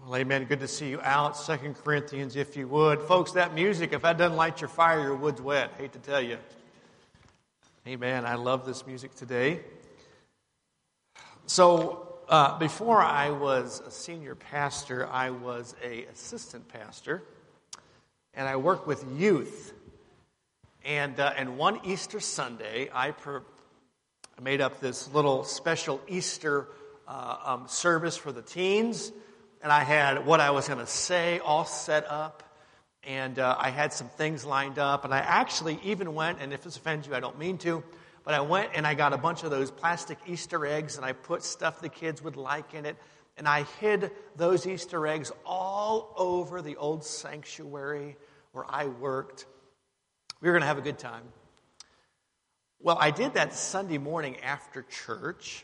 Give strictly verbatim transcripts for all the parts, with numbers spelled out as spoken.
Well, amen. Good to see you out. Second Corinthians, if you would. Folks, that music, if that doesn't light your fire, your wood's wet. Hate to tell you. Amen. I love this music today. So, uh, before I was a senior pastor, I was a assistant pastor, and I worked with youth. And uh, and one Easter Sunday, I per- made up this little special Easter uh, um, service for the teens. And I had what I was going to say all set up, and uh, I had some things lined up. And I actually even went, and if this offends you, I don't mean to, but I went and I got a bunch of those plastic Easter eggs, and I put stuff the kids would like in it. And I hid those Easter eggs all over the old sanctuary where I worked. We were going to have a good time. Well, I did that Sunday morning after church.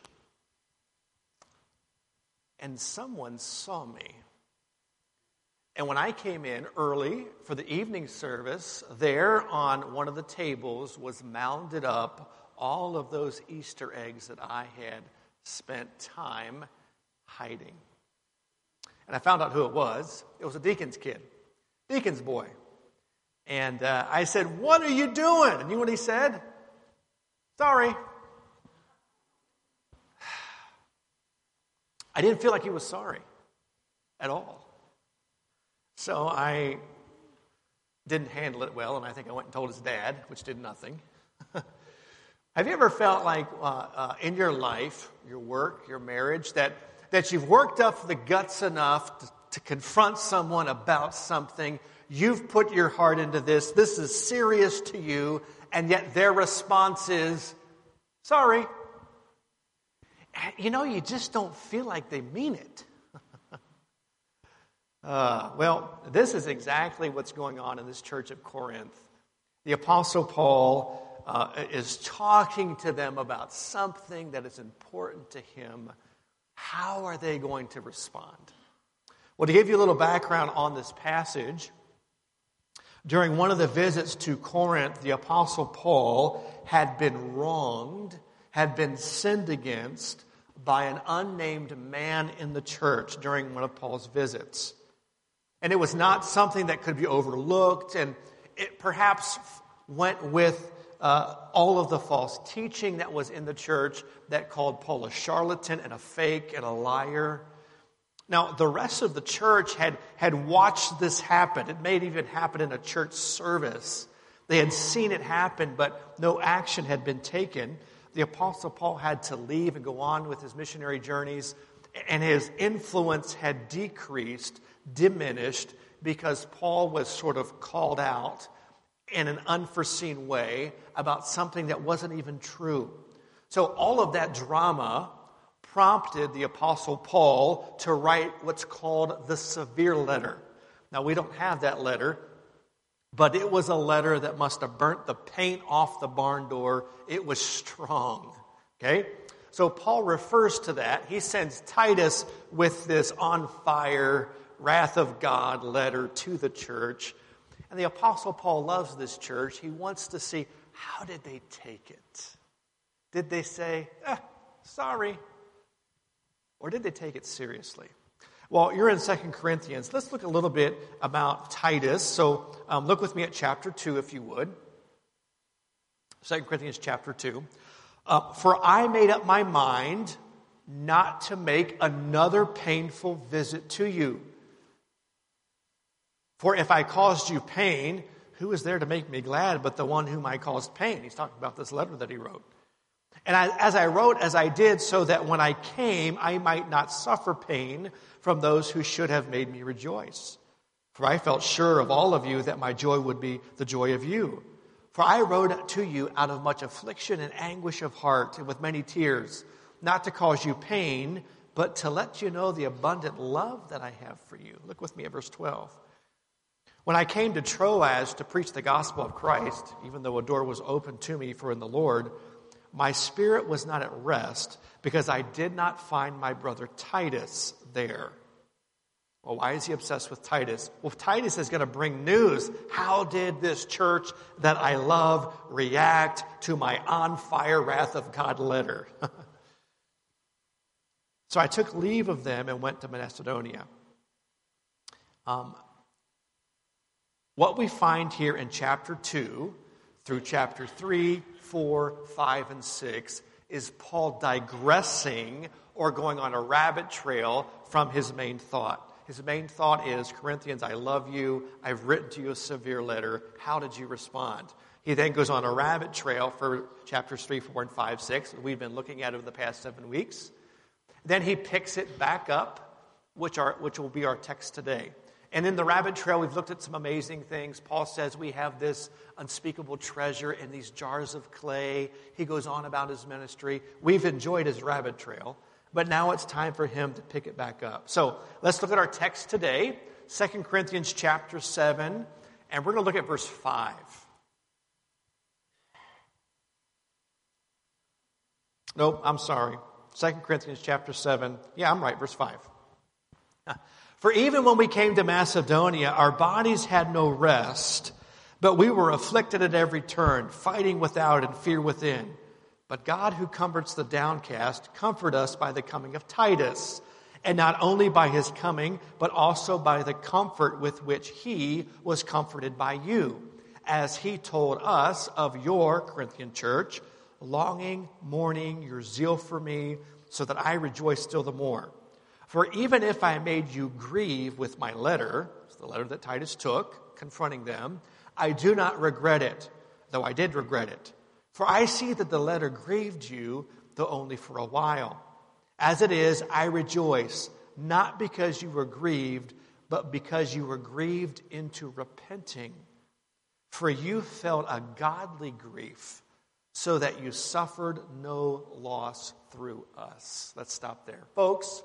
And someone saw me. And when I came in early for the evening service, there on one of the tables was mounded up all of those Easter eggs that I had spent time hiding. And I found out who it was. It was a deacon's kid, deacon's boy. And uh, I said, "What are you doing?" And you know what he said? "Sorry." I didn't feel like he was sorry at all. So I didn't handle it well, and I think I went and told his dad, which did nothing. Have you ever felt like uh, uh, in your life, your work, your marriage, that, that you've worked up the guts enough to, to confront someone about something, you've put your heart into this, this is serious to you, and yet their response is, "Sorry." You know, you just don't feel like they mean it. uh, well, this is exactly what's going on in this church of Corinth. The Apostle Paul uh, is talking to them about something that is important to him. How are they going to respond? Well, to give you a little background on this passage, during one of the visits to Corinth, the Apostle Paul had been wronged, had been sinned against by an unnamed man in the church during one of Paul's visits. And it was not something that could be overlooked, and it perhaps went with uh, all of the false teaching that was in the church that called Paul a charlatan and a fake and a liar. Now, the rest of the church had, had watched this happen. It may have even happened in a church service. They had seen it happen, but no action had been taken. The Apostle Paul had to leave and go on with his missionary journeys, and his influence had decreased, diminished, because Paul was sort of called out in an unforeseen way about something that wasn't even true. So all of that drama prompted the Apostle Paul to write what's called the severe letter. Now, we don't have that letter, but it was a letter that must have burnt the paint off the barn door. It was strong. Okay? So Paul refers to that. He sends Titus with this on fire, wrath of God letter to the church. And the Apostle Paul loves this church. He wants to see, how did they take it? Did they say, eh, sorry? Or did they take it seriously? Well, you're in Second Corinthians. Let's look a little bit about Titus. So um, look with me at chapter two, if you would. Second Corinthians chapter two. Uh, For I made up my mind not to make another painful visit to you. For if I caused you pain, who is there to make me glad but the one whom I caused pain? He's talking about this letter that he wrote. And I, as I wrote, as I did, so that when I came, I might not suffer pain from those who should have made me rejoice. For I felt sure of all of you that my joy would be the joy of you. For I wrote to you out of much affliction and anguish of heart and with many tears, not to cause you pain, but to let you know the abundant love that I have for you. Look with me at verse twelve. When I came to Troas to preach the gospel of Christ, even though a door was opened to me for in the Lord, my spirit was not at rest because I did not find my brother Titus there. Well, why is he obsessed with Titus? Well, Titus is going to bring news. How did this church that I love react to my on-fire wrath of God letter? So I took leave of them and went to Macedonia. Um, what we find here in chapter two through chapter three, four, five, and six is Paul digressing or going on a rabbit trail from his main thought. His main thought is, Corinthians, I love you. I've written to you a severe letter. How did you respond? He then goes on a rabbit trail for chapters three, four, and five, six. We've been looking at over the past seven weeks. Then he picks it back up, which are which will be our text today. And in the rabbit trail, we've looked at some amazing things. Paul says we have this unspeakable treasure in these jars of clay. He goes on about his ministry. We've enjoyed his rabbit trail, but now it's time for him to pick it back up. So let's look at our text today, Second Corinthians chapter seven, and we're going to look at verse five. Nope, I'm sorry. Second Corinthians chapter seven. Yeah, I'm right, verse five. For even when we came to Macedonia, our bodies had no rest, but we were afflicted at every turn, fighting without and fear within. But God, who comforts the downcast, comforted us by the coming of Titus, and not only by his coming, but also by the comfort with which he was comforted by you, as he told us of your Corinthian church, longing, mourning, your zeal for me, so that I rejoice still the more. For even if I made you grieve with my letter, the letter that Titus took, confronting them, I do not regret it, though I did regret it. For I see that the letter grieved you, though only for a while. As it is, I rejoice, not because you were grieved, but because you were grieved into repenting. For you felt a godly grief, so that you suffered no loss through us. Let's stop there. Folks,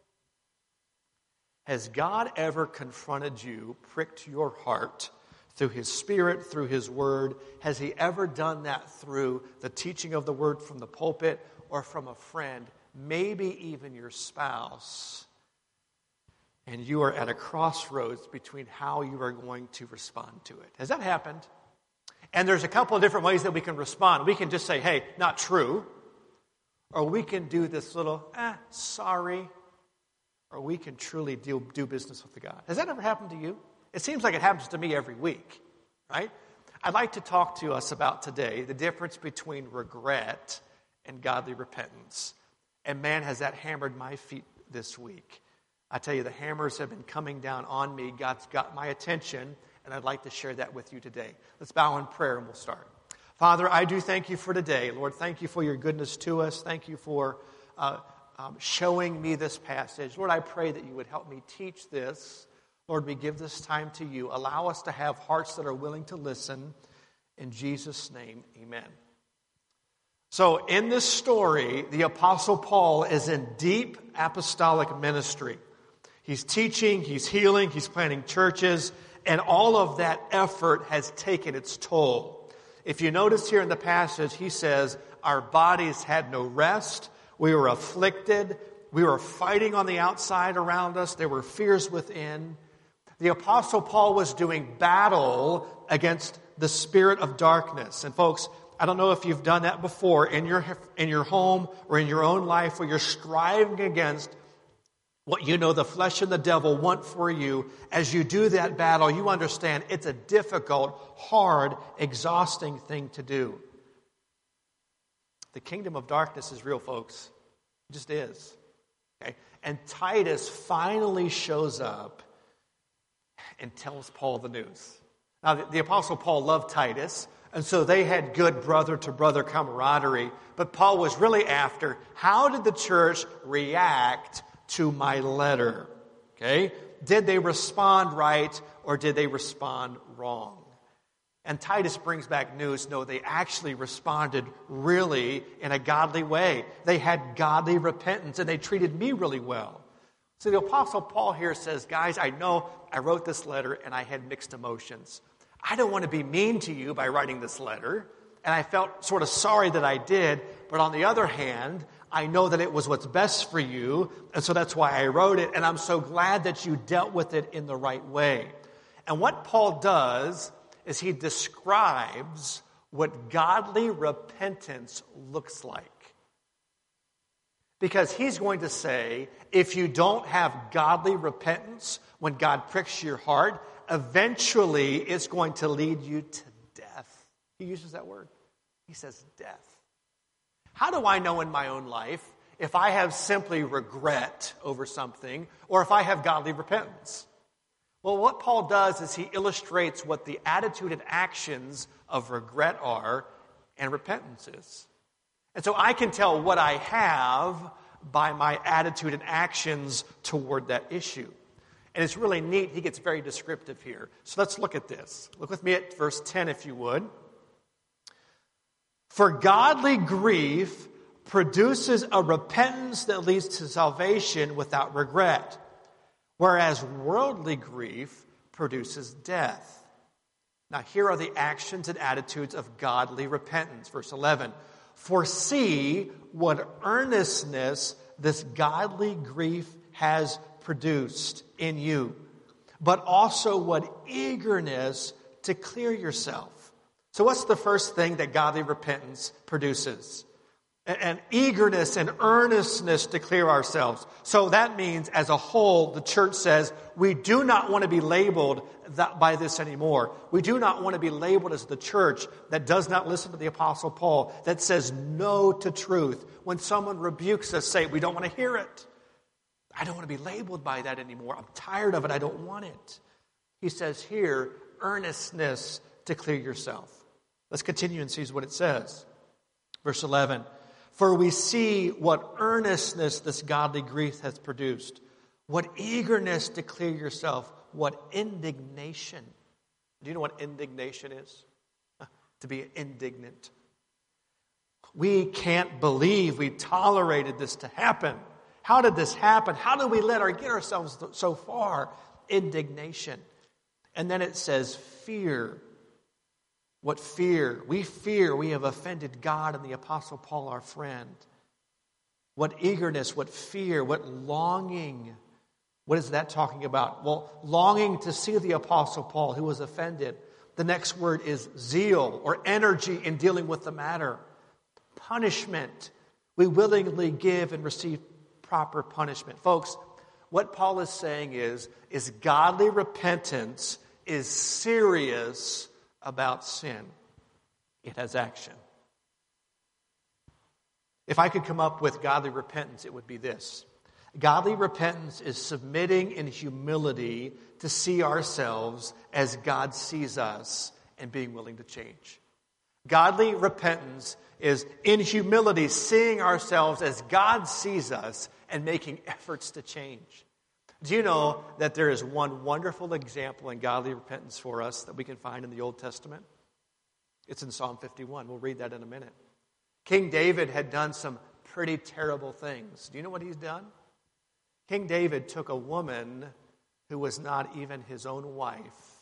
has God ever confronted you, pricked your heart through his Spirit, through his word? Has he ever done that through the teaching of the word from the pulpit or from a friend, maybe even your spouse? And you are at a crossroads between how you are going to respond to it. Has that happened? And there's a couple of different ways that we can respond. We can just say, hey, not true. Or we can do this little, eh, sorry. Or we can truly do, do business with the God. Has that ever happened to you? It seems like it happens to me every week, right? I'd like to talk to us about today the difference between regret and godly repentance. And man, has that hammered my feet this week. I tell you, the hammers have been coming down on me. God's got my attention, and I'd like to share that with you today. Let's bow in prayer and we'll start. Father, I do thank you for today. Lord, thank you for your goodness to us. Thank you for uh, um, showing me this passage. Lord, I pray that you would help me teach this. Lord, we give this time to you. Allow us to have hearts that are willing to listen. In Jesus' name, amen. So in this story, the Apostle Paul is in deep apostolic ministry. He's teaching, he's healing, he's planting churches, and all of that effort has taken its toll. If you notice here in the passage, he says, our bodies had no rest. We were afflicted. We were fighting on the outside around us. There were fears within. The Apostle Paul was doing battle against the spirit of darkness. And folks, I don't know if you've done that before in your, in your home or in your own life where you're striving against what you know the flesh and the devil want for you. As you do that battle, you understand it's a difficult, hard, exhausting thing to do. The kingdom of darkness is real, folks. It just is. Okay? And Titus finally shows up and tells Paul the news. Now, the, the Apostle Paul loved Titus, and so they had good brother-to-brother camaraderie. But Paul was really after, how did the church react to my letter? Okay? Did they respond right, or did they respond wrong? And Titus brings back news, no, they actually responded really in a godly way. They had godly repentance, and they treated me really well. So the Apostle Paul here says, guys, I know I wrote this letter and I had mixed emotions. I don't want to be mean to you by writing this letter, and I felt sort of sorry that I did, but on the other hand, I know that it was what's best for you, and so that's why I wrote it, and I'm so glad that you dealt with it in the right way. And what Paul does is he describes what godly repentance looks like. Because he's going to say, if you don't have godly repentance when God pricks your heart, eventually it's going to lead you to death. He uses that word. He says death. How do I know in my own life if I have simply regret over something or if I have godly repentance? Well, what Paul does is he illustrates what the attitude and actions of regret are and repentance is. And so I can tell what I have by my attitude and actions toward that issue. And it's really neat. He gets very descriptive here. So let's look at this. Look with me at verse ten, if you would. For godly grief produces a repentance that leads to salvation without regret, whereas worldly grief produces death. Now here are the actions and attitudes of godly repentance. Verse eleven. Foresee what earnestness this godly grief has produced in you, but also what eagerness to clear yourself. So what's the first thing that godly repentance produces? An eagerness and earnestness to clear ourselves. So that means, as a whole, the church says, we do not want to be labeled that, by this anymore. We do not want to be labeled as the church that does not listen to the Apostle Paul, that says no to truth. When someone rebukes us, say, we don't want to hear it. I don't want to be labeled by that anymore. I'm tired of it. I don't want it. He says here, earnestness to clear yourself. Let's continue and see what it says. Verse eleven. For we see what earnestness this godly grief has produced, what eagerness to clear yourself, what indignation. Do you know what indignation is? To be indignant. We can't believe we tolerated this to happen. How did this happen? How did we let our get ourselves so far? Indignation. And then it says fear. What fear? We fear we have offended God and the Apostle Paul, our friend. What eagerness, what fear, what longing. What is that talking about? Well, longing to see the Apostle Paul who was offended. The next word is zeal or energy in dealing with the matter. Punishment. We willingly give and receive proper punishment. Folks, what Paul is saying is, is godly repentance is serious about sin. It has action. If I could come up with godly repentance, it would be this. Godly repentance is submitting in humility to see ourselves as God sees us and being willing to change. Godly repentance is in humility seeing ourselves as God sees us and making efforts to change. Do you know that there is one wonderful example in godly repentance for us that we can find in the Old Testament? It's in Psalm fifty-one. We'll read that in a minute. King David had done some pretty terrible things. Do you know what he's done? King David took a woman who was not even his own wife,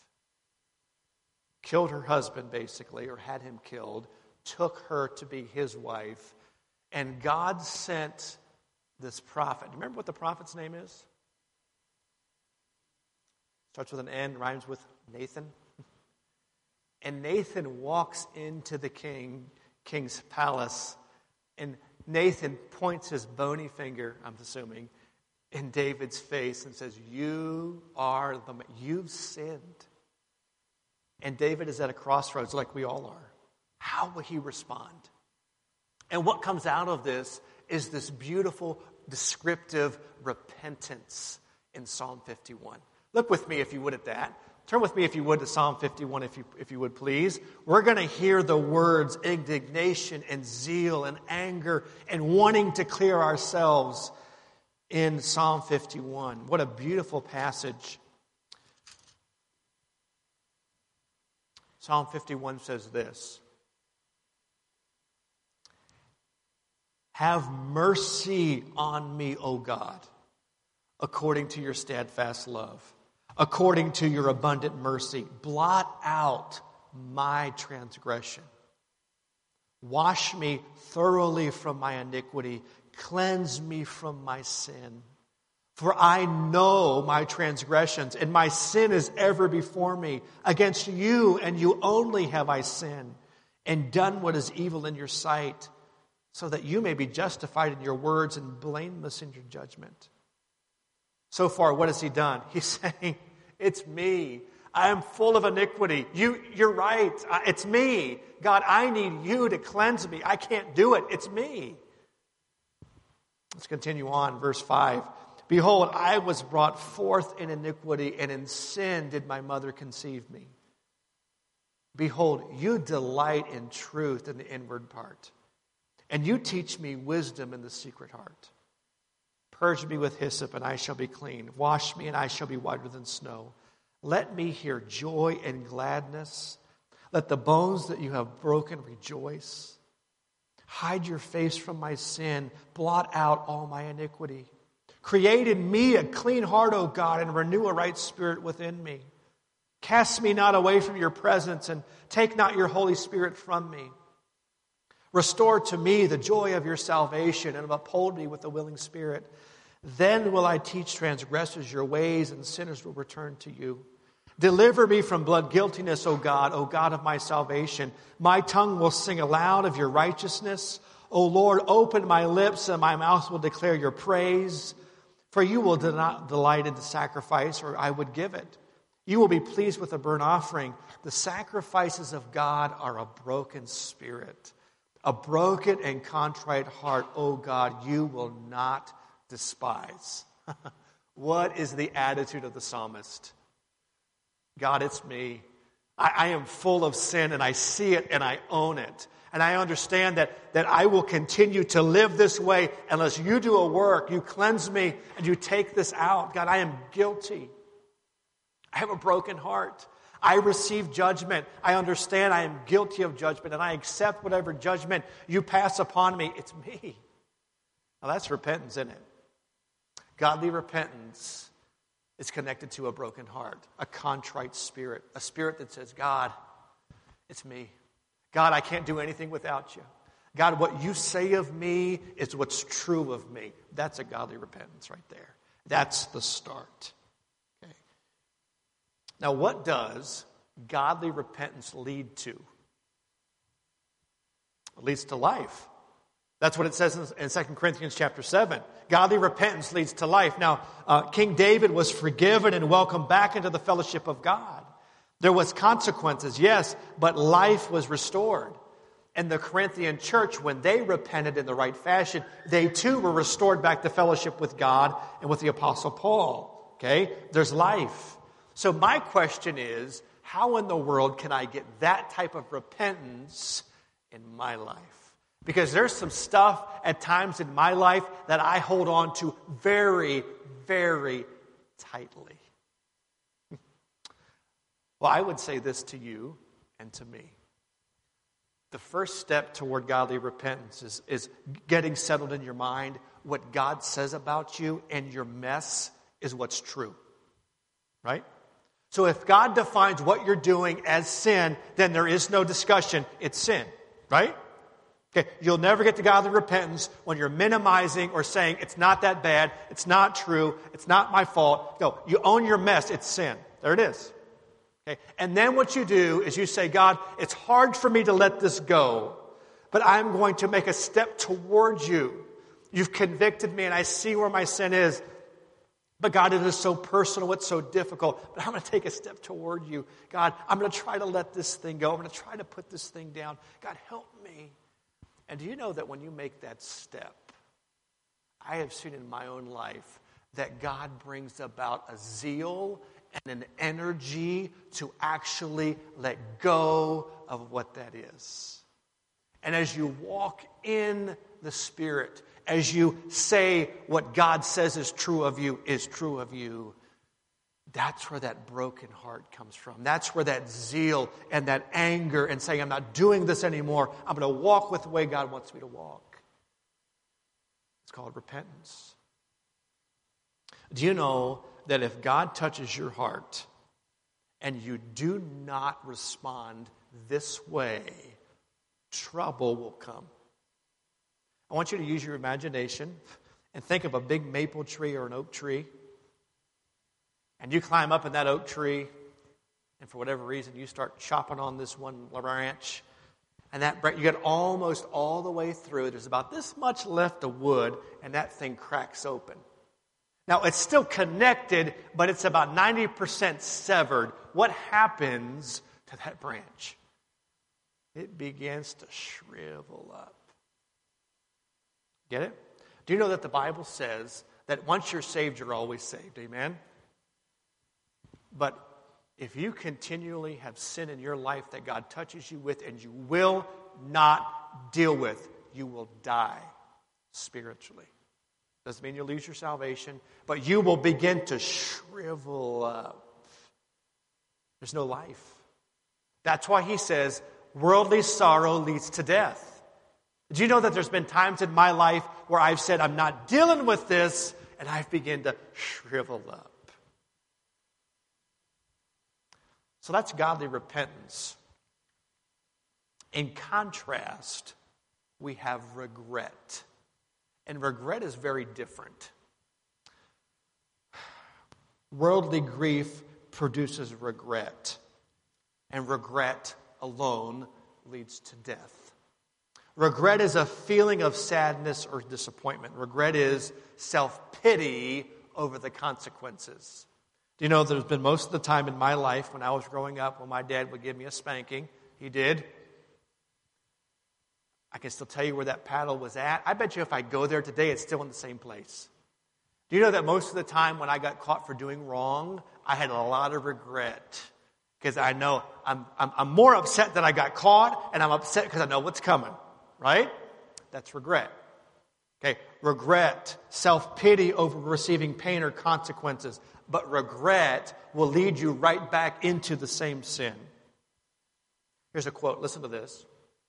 killed her husband basically, or had him killed, took her to be his wife, and God sent this prophet. Remember what the prophet's name is? Starts with an N, rhymes with Nathan. And Nathan walks into the king, king's palace, and Nathan points his bony finger, I'm assuming, in David's face and says, you are the man. You've sinned. And David is at a crossroads like we all are. How will he respond? And what comes out of this is this beautiful, descriptive repentance in Psalm fifty-one. Look with me, if you would, at that. Turn with me, if you would, to Psalm fifty-one, if you, if you would, please. We're going to hear the words indignation and zeal and anger and wanting to clear ourselves in Psalm fifty-one. What a beautiful passage. Psalm fifty-one says this. Have mercy on me, O God, according to your steadfast love. According to your abundant mercy, blot out my transgression. Wash me thoroughly from my iniquity. Cleanse me from my sin. For I know my transgressions, and my sin is ever before me. Against you and you only have I sinned, and done what is evil in your sight, so that you may be justified in your words and blameless in your judgment. So far, what has he done? He's saying, it's me. I am full of iniquity. You, you're right. It's me. God, I need you to cleanse me. I can't do it. It's me. Let's continue on. Verse five. Behold, I was brought forth in iniquity, and in sin did my mother conceive me. Behold, you delight in truth in the inward part, and you teach me wisdom in the secret heart. Purge me with hyssop, and I shall be clean. Wash me, and I shall be whiter than snow. Let me hear joy and gladness. Let the bones that you have broken rejoice. Hide your face from my sin. Blot out all my iniquity. Create in me a clean heart, O God, and renew a right spirit within me. Cast me not away from your presence, and take not your Holy Spirit from me. Restore to me the joy of your salvation, and uphold me with a willing spirit. Then will I teach transgressors your ways, and sinners will return to you. Deliver me from blood guiltiness, O God, O God of my salvation. My tongue will sing aloud of your righteousness. O Lord, open my lips, and my mouth will declare your praise. For you will not delight in the sacrifice, or I would give it. You will be pleased with a burnt offering. The sacrifices of God are a broken spirit. A broken and contrite heart, O God, you will not despise. What is the attitude of the psalmist? God, it's me. I, I am full of sin, and I see it, and I own it. And I understand that, that I will continue to live this way unless you do a work, you cleanse me, and you take this out. God, I am guilty. I have a broken heart. I receive judgment. I understand I am guilty of judgment, and I accept whatever judgment you pass upon me. It's me. Now that's repentance, isn't it? Godly repentance is connected to a broken heart, a contrite spirit, a spirit that says, God, it's me. God, I can't do anything without you. God, what you say of me is what's true of me. That's a godly repentance right there. That's the start. Okay. Now, what does godly repentance lead to? It leads to life. That's what it says in Second Corinthians chapter seven. Godly repentance leads to life. Now, uh, King David was forgiven and welcomed back into the fellowship of God. There was consequences, yes, but life was restored. And the Corinthian church, when they repented in the right fashion, they too were restored back to fellowship with God and with the Apostle Paul. Okay? There's life. So my question is, how in the world can I get that type of repentance in my life? Because there's some stuff at times in my life that I hold on to very, very tightly. Well, I would say this to you and to me. The first step toward godly repentance is, is getting settled in your mind what God says about you, and your mess is what's true. Right? So if God defines what you're doing as sin, then there is no discussion. It's sin. Right? Okay, you'll never get to godly repentance when you're minimizing or saying, it's not that bad, it's not true, it's not my fault. No, you own your mess, it's sin. There it is. Okay, and then what you do is you say, God, it's hard for me to let this go, but I'm going to make a step towards you. You've convicted me, and I see where my sin is. But God, it is so personal, it's so difficult, but I'm going to take a step toward you. God, I'm going to try to let this thing go. I'm going to try to put this thing down. God, help me. And do you know that when you make that step, I have seen in my own life that God brings about a zeal and an energy to actually let go of what that is. And as you walk in the Spirit, as you say what God says is true of you, is true of you, that's where that broken heart comes from. That's where that zeal and that anger and saying, I'm not doing this anymore. I'm going to walk with the way God wants me to walk. It's called repentance. Do you know that if God touches your heart and you do not respond this way, trouble will come? I want you to use your imagination and think of a big maple tree or an oak tree. And you climb up in that oak tree, and for whatever reason, you start chopping on this one branch, And that you get almost all the way through. There's about this much left of wood, and that thing cracks open. Now, it's still connected, but it's about ninety percent severed. What happens to that branch? It begins to shrivel up. Get it? Do you know that the Bible says that once you're saved, you're always saved? Amen? But if you continually have sin in your life that God touches you with and you will not deal with, you will die spiritually. Doesn't mean you'll lose your salvation, but you will begin to shrivel up. There's no life. That's why he says, worldly sorrow leads to death. Do you know that there's been times in my life where I've said, I'm not dealing with this, and I've begun to shrivel up. So that's godly repentance. In contrast, we have regret. And regret is very different. Worldly grief produces regret. And regret alone leads to death. Regret is a feeling of sadness or disappointment. Regret is self-pity over the consequences. Do you know there's been most of the time in my life when I was growing up when my dad would give me a spanking. He did. I can still tell you where that paddle was at. I bet you if I go there today, it's still in the same place. Do you know that most of the time when I got caught for doing wrong, I had a lot of regret? Because I know I'm, I'm, I'm more upset that I got caught, and I'm upset because I know what's coming. Right? That's regret. Okay, regret, self-pity over receiving pain or consequences. But regret will lead you right back into the same sin. Here's a quote. Listen to this.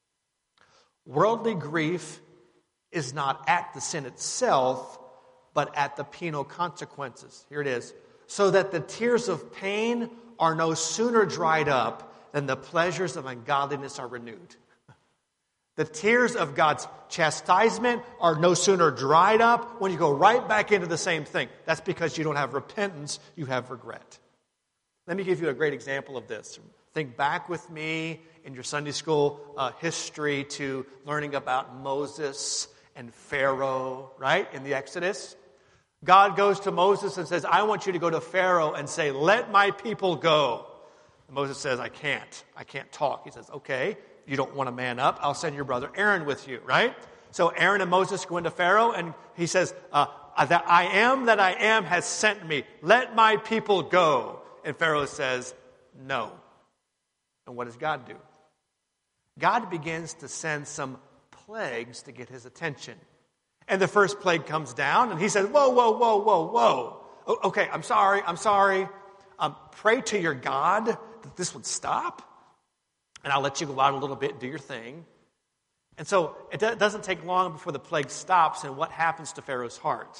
Worldly grief is not at the sin itself, but at the penal consequences. Here it is. So that the tears of pain are no sooner dried up than the pleasures of ungodliness are renewed. The tears of God's chastisement are no sooner dried up when you go right back into the same thing. That's because you don't have repentance, you have regret. Let me give you a great example of this. Think back with me in your Sunday school uh, history to learning about Moses and Pharaoh, right, in the Exodus. God goes to Moses and says, I want you to go to Pharaoh and say, let my people go. And Moses says, I can't. I can't talk. He says, okay. You don't want to man up, I'll send your brother Aaron with you, right? So Aaron and Moses go into Pharaoh, and he says, uh, that I am that I am has sent me. Let my people go. And Pharaoh says, no. And what does God do? God begins to send some plagues to get his attention. And the first plague comes down, and he says, whoa, whoa, whoa, whoa, whoa. Okay, I'm sorry, I'm sorry. Um, pray to your God that this would stop. And I'll let you go out a little bit and do your thing. And so it doesn't take long before the plague stops. And what happens to Pharaoh's heart?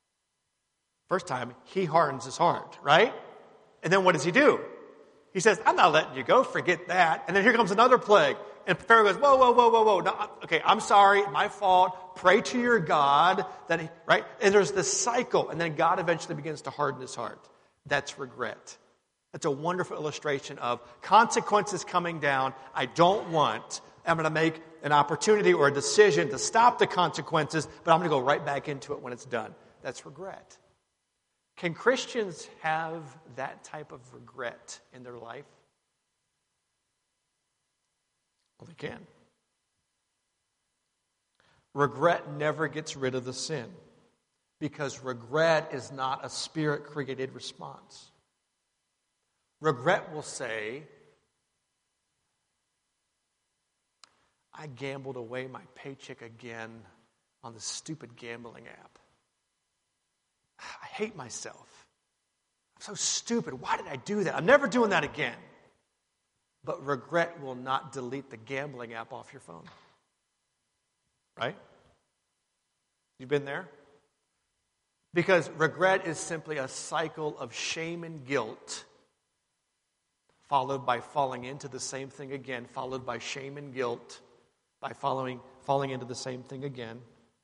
First time, he hardens his heart, right? And then what does he do? He says, I'm not letting you go. Forget that. And then here comes another plague. And Pharaoh goes, whoa, whoa, whoa, whoa, whoa. No, okay, I'm sorry. My fault. Pray to your God. That he, right? And there's this cycle. And then God eventually begins to harden his heart. That's regret. That's a wonderful illustration of consequences coming down. I don't want. I'm going to make an opportunity or a decision to stop the consequences, but I'm going to go right back into it when it's done. That's regret. Can Christians have that type of regret in their life? Well, they can. Regret never gets rid of the sin because regret is not a spirit-created response. Regret will say, I gambled away my paycheck again on the stupid gambling app. I hate myself. I'm so stupid. Why did I do that? I'm never doing that again. But regret will not delete the gambling app off your phone. Right? You've been there? Because regret is simply a cycle of shame and guilt, followed by falling into the same thing again, followed by shame and guilt, by following, falling into the same thing again.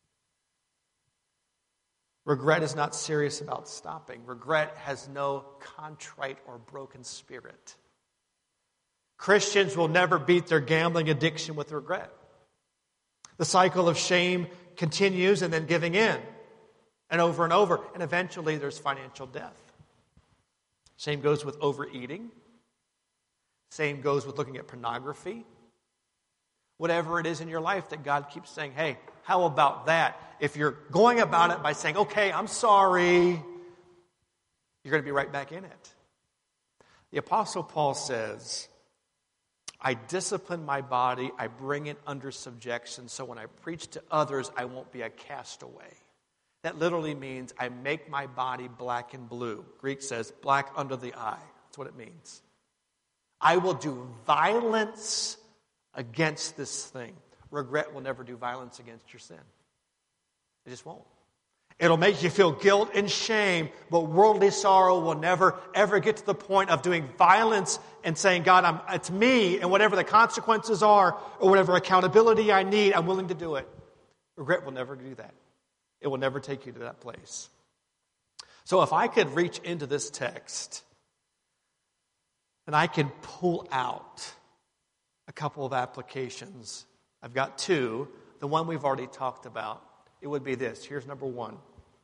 Regret is not serious about stopping. Regret has no contrite or broken spirit. Christians will never beat their gambling addiction with regret. The cycle of shame continues and then giving in, and over and over, and eventually there's financial death. Same goes with overeating. Same goes with looking at pornography. Whatever it is in your life that God keeps saying, hey, how about that? If you're going about it by saying, okay, I'm sorry, you're going to be right back in it. The Apostle Paul says, I discipline my body, I bring it under subjection, so when I preach to others, I won't be a castaway. That literally means I make my body black and blue. Greek says black under the eye. That's what it means. I will do violence against this thing. Regret will never do violence against your sin. It just won't. It'll make you feel guilt and shame, but worldly sorrow will never, ever get to the point of doing violence and saying, God, I'm, it's me, and whatever the consequences are, or whatever accountability I need, I'm willing to do it. Regret will never do that. It will never take you to that place. So if I could reach into this text, and I could pull out a couple of applications. I've got two. The one we've already talked about. It would be this. Here's number one.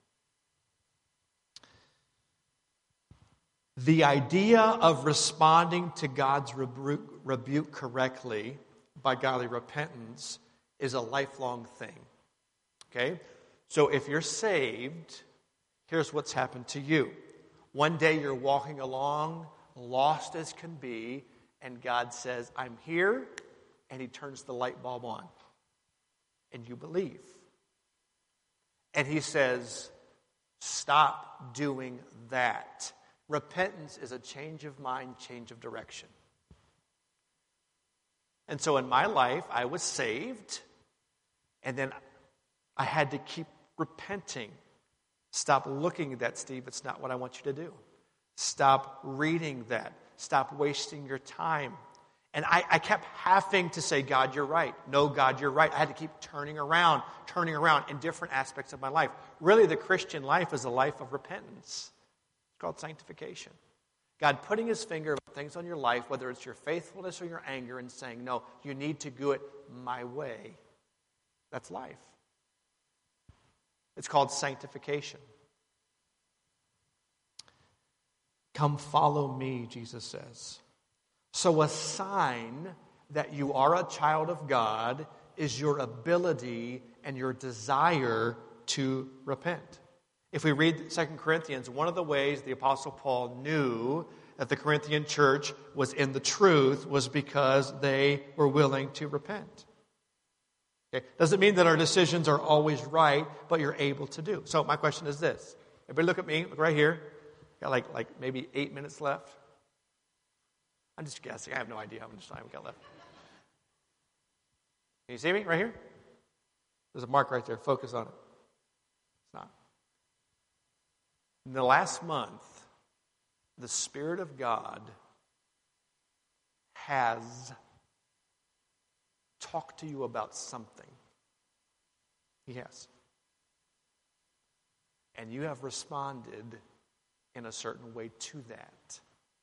The idea of responding to God's rebuke, rebuke correctly by godly repentance is a lifelong thing. Okay? So if you're saved, here's what's happened to you. One day you're walking along, lost as can be, and God says, I'm here, and he turns the light bulb on. And you believe. And he says, stop doing that. Repentance is a change of mind, change of direction. And so in my life, I was saved, and then I had to keep repenting. Stop looking at that, Steve. It's not what I want you to do. Stop reading that. Stop wasting your time. And I, I kept having to say, God, you're right. No, God, you're right. I had to keep turning around, turning around in different aspects of my life. Really, the Christian life is a life of repentance. It's called sanctification. God putting his finger on things on your life, whether it's your faithfulness or your anger, and saying, no, you need to do it my way. That's life. It's called sanctification. Come follow me, Jesus says. So a sign that you are a child of God is your ability and your desire to repent. If we read Second Corinthians, one of the ways the Apostle Paul knew that the Corinthian church was in the truth was because they were willing to repent. Okay? Doesn't mean that our decisions are always right, but you're able to do. So my question is this. Everybody look at me, look right here. Got like, like maybe eight minutes left. I'm just guessing. I have no idea how much time we got left. Can you see me right here? There's a mark right there. Focus on it. It's not. In the last month, the Spirit of God has talked to you about something. He has. And you have responded in a certain way to that.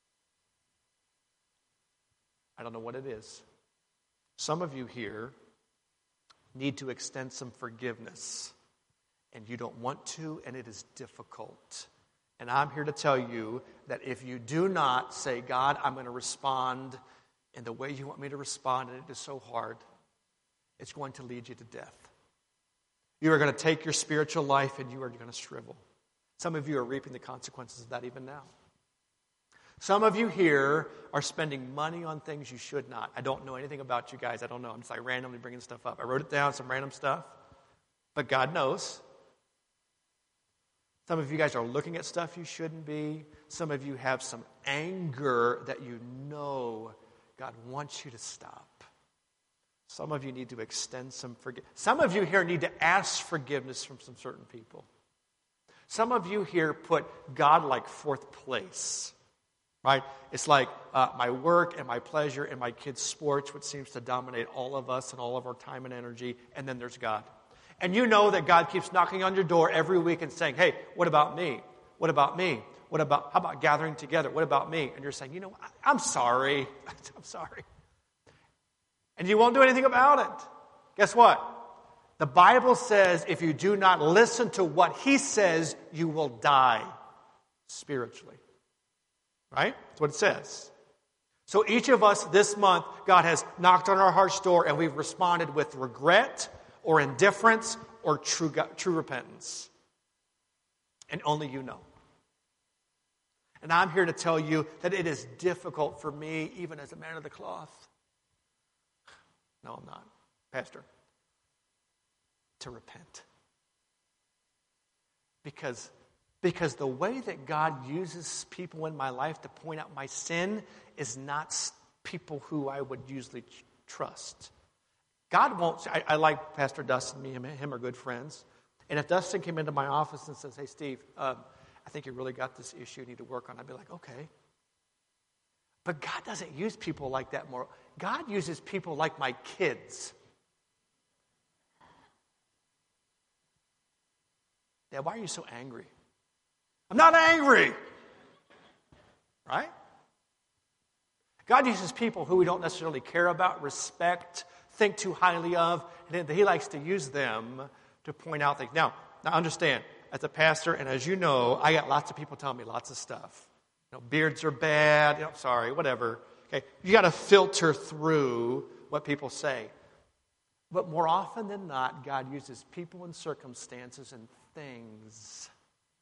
I don't know what it is. Some of you here need to extend some forgiveness, and you don't want to, and it is difficult. And I'm here to tell you that if you do not say, God, I'm going to respond in the way you want me to respond, and it is so hard, it's going to lead you to death. You are going to take your spiritual life, and you are going to shrivel. Some of you are reaping the consequences of that even now. Some of you here are spending money on things you should not. I don't know anything about you guys. I don't know. I'm just like randomly bringing stuff up. I wrote it down, some random stuff. But God knows. Some of you guys are looking at stuff you shouldn't be. Some of you have some anger that you know God wants you to stop. Some of you need to extend some forgiveness. Some of you here need to ask forgiveness from some certain people. Some of you here put God like fourth place. Right? It's like uh, my work and my pleasure and my kids' sports, which seems to dominate all of us and all of our time and energy, and then there's God. And you know that God keeps knocking on your door every week and saying, hey, what about me? What about me? What about, how about gathering together? What about me? And you're saying, you know, I, I'm sorry. I'm sorry. And you won't do anything about it. Guess what? The Bible says if you do not listen to what he says, you will die spiritually. Right? That's what it says. So each of us this month, God has knocked on our heart's door and we've responded with regret or indifference or true, true repentance. And only you know. And I'm here to tell you that it is difficult for me, even as a man of the cloth. No, I'm not, Pastor. To repent. Because, because the way that God uses people in my life to point out my sin is not people who I would usually trust. God won't, I, I like Pastor Dustin, me and him are good friends. And if Dustin came into my office and says, hey, Steve, um, I think you really got this issue you need to work on, I'd be like, okay. But God doesn't use people like that more. God uses people like my kids. Dad, why are you so angry? I'm not angry. Right? God uses people who we don't necessarily care about, respect, think too highly of, and he likes to use them to point out things. Now, now understand, as a pastor, and as you know, I got lots of people telling me lots of stuff. You know, beards are bad. You know, sorry, whatever. Okay, you got to filter through what people say. But more often than not, God uses people and circumstances and things.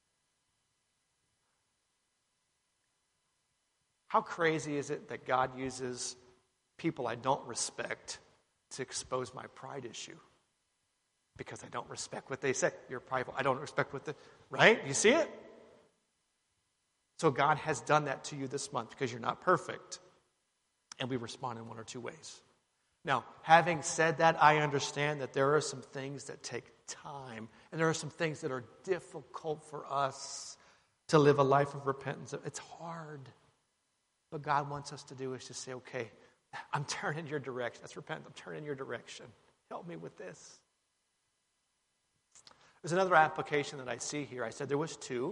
How crazy is it that God uses people I don't respect to expose my pride issue? Because I don't respect what they say. You're prideful. I don't respect what the... Right? You see it? So God has done that to you this month because you're not perfect. And we respond in one or two ways. Now, having said that, I understand that there are some things that take time. And there are some things that are difficult for us to live a life of repentance. It's hard. What God wants us to do is just say, okay, I'm turning your direction. That's repent. I'm turning your direction. Help me with this. There's another application that I see here. I said there was two.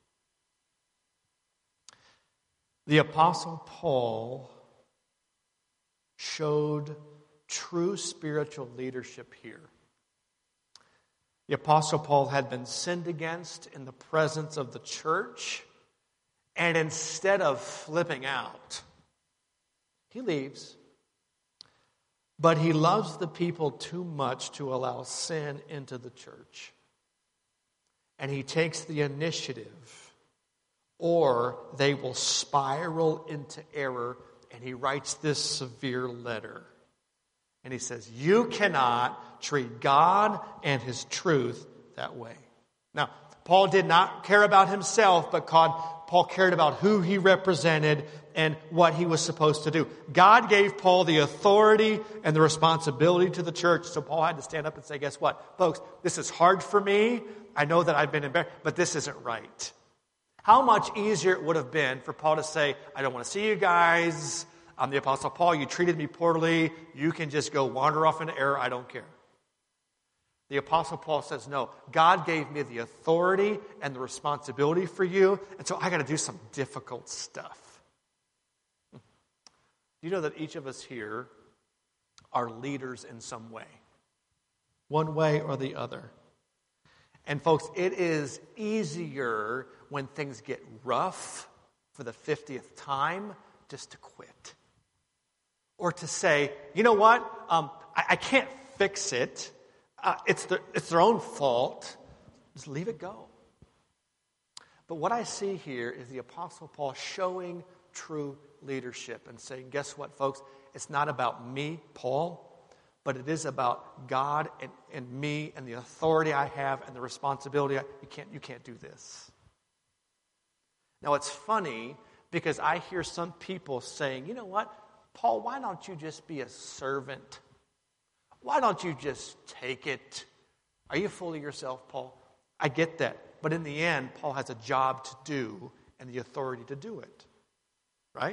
The Apostle Paul showed true spiritual leadership here. The Apostle Paul had been sinned against in the presence of the church, and instead of flipping out, he leaves. But he loves the people too much to allow sin into the church. And he takes the initiative, or they will spiral into error, and he writes this severe letter. And he says, you cannot treat God and his truth that way. Now, Paul did not care about himself, but God, Paul cared about who he represented and what he was supposed to do. God gave Paul the authority and the responsibility to the church, so Paul had to stand up and say, guess what? Folks, this is hard for me. I know that I've been embarrassed, but this isn't right. How much easier it would have been for Paul to say, I don't want to see you guys. I'm the Apostle Paul. You treated me poorly. You can just go wander off into error. I don't care. The Apostle Paul says, no, God gave me the authority and the responsibility for you, and so I got to do some difficult stuff. Do you know that each of us here are leaders in some way? One way or the other. And folks, it is easier when things get rough for the fiftieth time just to quit. Or to say, you know what, um, I, I can't fix it. Uh, it's, the, it's their own fault. Just leave it go. But what I see here is the Apostle Paul showing true leadership and saying, guess what, folks? It's not about me, Paul, but it is about God and, and me and the authority I have and the responsibility. I, you can't, you can't do this. Now, it's funny because I hear some people saying, you know what, Paul, why don't you just be a servant? Why don't you just take it? Are you full of yourself, Paul? I get that. But in the end, Paul has a job to do and the authority to do it. Right?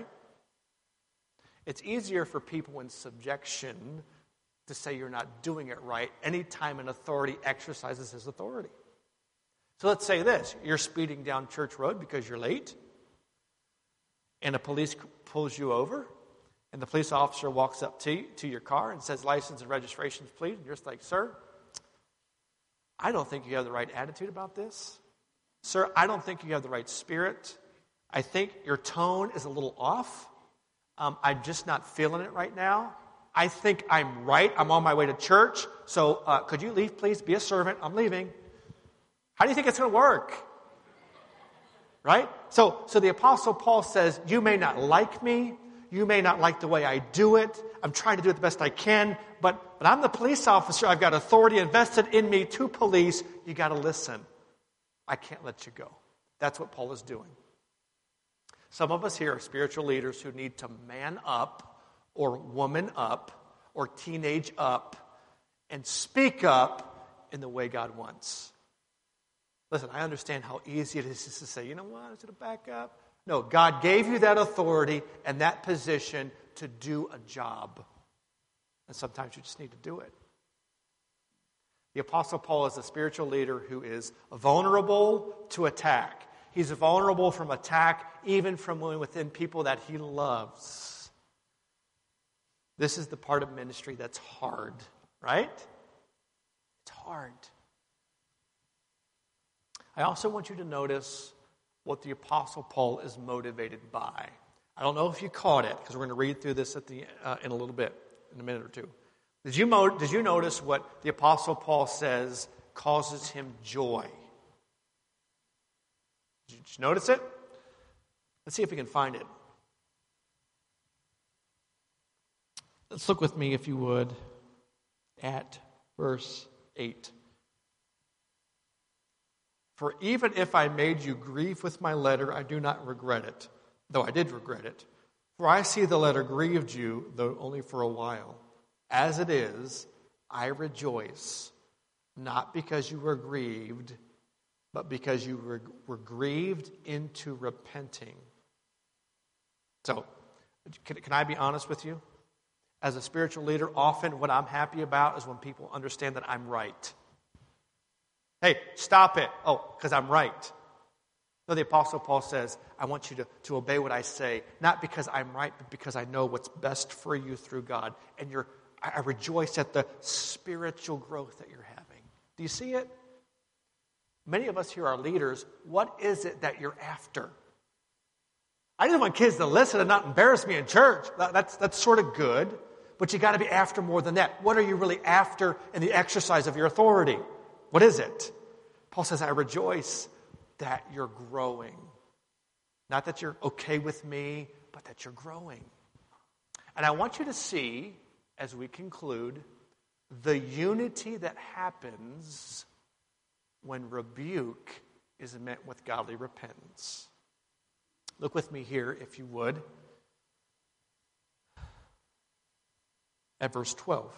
It's easier for people in subjection to say you're not doing it right anytime an authority exercises his authority. So let's say this. You're speeding down Church Road because you're late, and a police pulls you over, and the police officer walks up to you, to your car and says, license and registration, please. And you're just like, sir, I don't think you have the right attitude about this. Sir, I don't think you have the right spirit. I think your tone is a little off. Um, I'm just not feeling it right now. I think I'm right. I'm on my way to church. So uh, could you leave, please? Be a servant. I'm leaving. How do you think it's going to work? Right? So, so the Apostle Paul says, you may not like me. You may not like the way I do it. I'm trying to do it the best I can. But, but I'm the police officer. I've got authority invested in me to police. You got to listen. I can't let you go. That's what Paul is doing. Some of us here are spiritual leaders who need to man up or woman up or teenage up and speak up in the way God wants. Listen, I understand how easy it is just to say, you know what, is it a back up? No, God gave you that authority and that position to do a job. And sometimes you just need to do it. The Apostle Paul is a spiritual leader who is vulnerable to attack. He's vulnerable from attack, even from within people that he loves. This is the part of ministry that's hard, right? It's hard. I also want you to notice what the Apostle Paul is motivated by. I don't know if you caught it, because we're going to read through this at the uh, in a little bit, in a minute or two. Did you, mo- did you notice what the Apostle Paul says causes him joy? Did you, did you notice it? Let's see if we can find it. Let's look with me, if you would, at verse eight. For even if I made you grieve with my letter, I do not regret it, though I did regret it. For I see the letter grieved you, though only for a while. As it is, I rejoice, not because you were grieved, but because you were, were grieved into repenting. So, can, can I be honest with you? As a spiritual leader, often what I'm happy about is when people understand that I'm right. Hey, stop it. Oh, because I'm right. No, the Apostle Paul says, I want you to, to obey what I say, not because I'm right, but because I know what's best for you through God. And you're, I rejoice at the spiritual growth that you're having. Do you see it? Many of us here are leaders. What is it that you're after? I just want kids to listen and not embarrass me in church. That's, that's sort of good, but you got to be after more than that. What are you really after in the exercise of your authority? What is it? Paul says, I rejoice that you're growing. Not that you're okay with me, but that you're growing. And I want you to see, as we conclude, the unity that happens when rebuke is met with godly repentance. Look with me here, if you would, at verse twelve.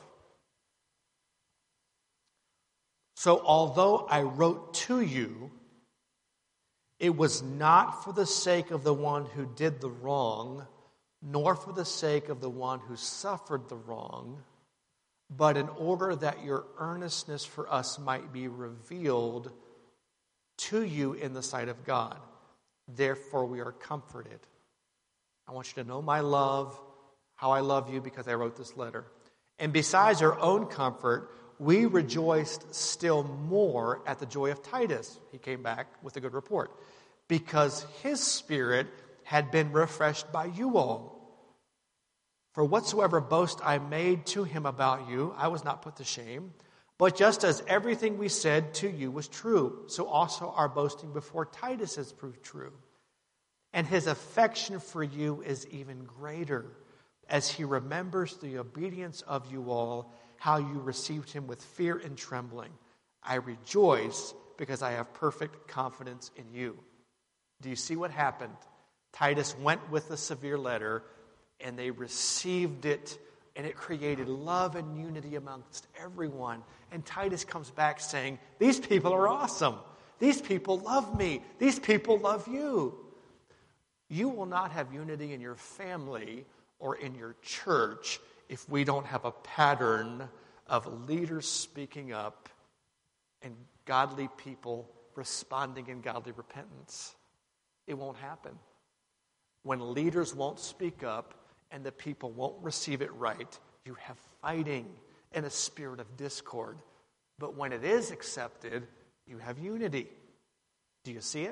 So although I wrote to you, it was not for the sake of the one who did the wrong, nor for the sake of the one who suffered the wrong, but in order that your earnestness for us might be revealed to you in the sight of God. Therefore we are comforted. I want you to know my love, how I love you because I wrote this letter. And besides our own comfort, we rejoiced still more at the joy of Titus. He came back with a good report. Because his spirit had been refreshed by you all. For whatsoever boast I made to him about you, I was not put to shame. But just as everything we said to you was true, so also our boasting before Titus has proved true. And his affection for you is even greater, as he remembers the obedience of you all, how you received him with fear and trembling. I rejoice because I have perfect confidence in you. Do you see what happened? Titus went with a severe letter, and they received it, and it created love and unity amongst everyone. And Titus comes back saying, these people are awesome. These people love me. These people love you. You will not have unity in your family or in your church if we don't have a pattern of leaders speaking up and godly people responding in godly repentance. It won't happen. When leaders won't speak up and the people won't receive it right, you have fighting and a spirit of discord. But when it is accepted, you have unity. Do you see it?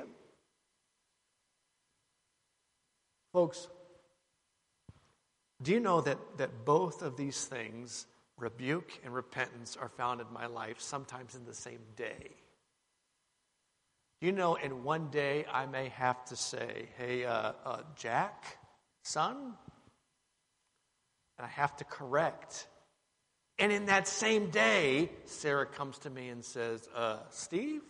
Folks, do you know that, that both of these things, rebuke and repentance, are found in my life sometimes in the same day? You know, in one day I may have to say, hey, uh, uh, Jack, son, and I have to correct. And in that same day, Sarah comes to me and says, uh, Steve?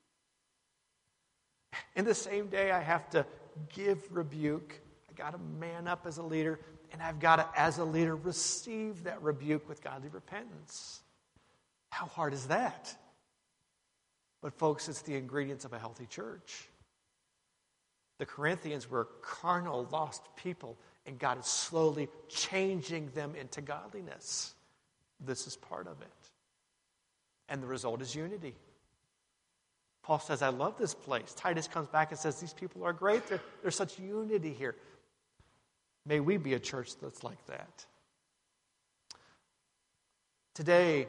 In the same day, I have to give rebuke. I got to man up as a leader, and I've got to, as a leader, receive that rebuke with godly repentance. How hard is that? But folks, it's the ingredients of a healthy church. The Corinthians were carnal, lost people, and God is slowly changing them into godliness. This is part of it. And the result is unity. Paul says, I love this place. Titus comes back and says, these people are great. There's such unity here. May we be a church that's like that. Today,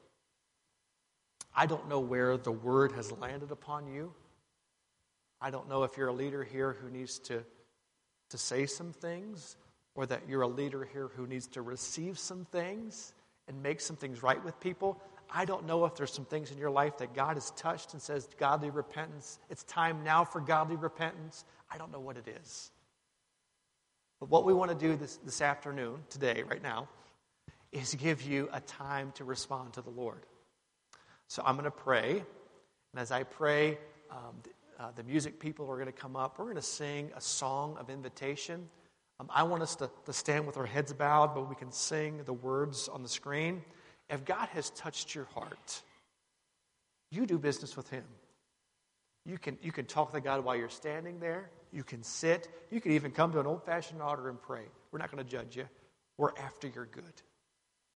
I don't know where the word has landed upon you. I don't know if you're a leader here who needs to, to say some things, or that you're a leader here who needs to receive some things and make some things right with people. I don't know if there's some things in your life that God has touched and says, godly repentance. It's time now for godly repentance. I don't know what it is. But what we want to do this, this afternoon, today, right now, is give you a time to respond to the Lord. So I'm going to pray. And as I pray, um, uh, the music people are going to come up. We're going to sing a song of invitation. Um, I want us to, to stand with our heads bowed, but we can sing the words on the screen. If God has touched your heart, you do business with Him. You can, you can talk to God while you're standing there. You can sit. You can even come to an old-fashioned altar and pray. We're not going to judge you. We're after your good.